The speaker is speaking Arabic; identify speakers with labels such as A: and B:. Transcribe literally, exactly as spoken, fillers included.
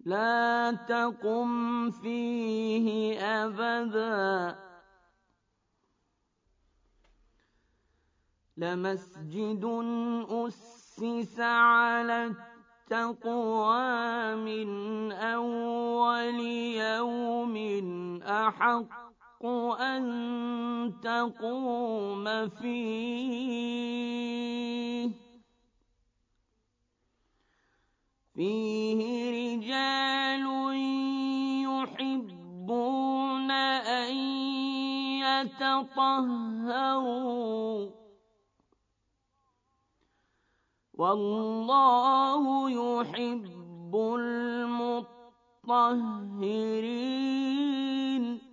A: لا تقم فيه أبدا لمسجد أسس على التقوى من أول يوم أحق أن تقوم فيه فيه رجال يحبون أن يتطهروا والله يحب المطهرين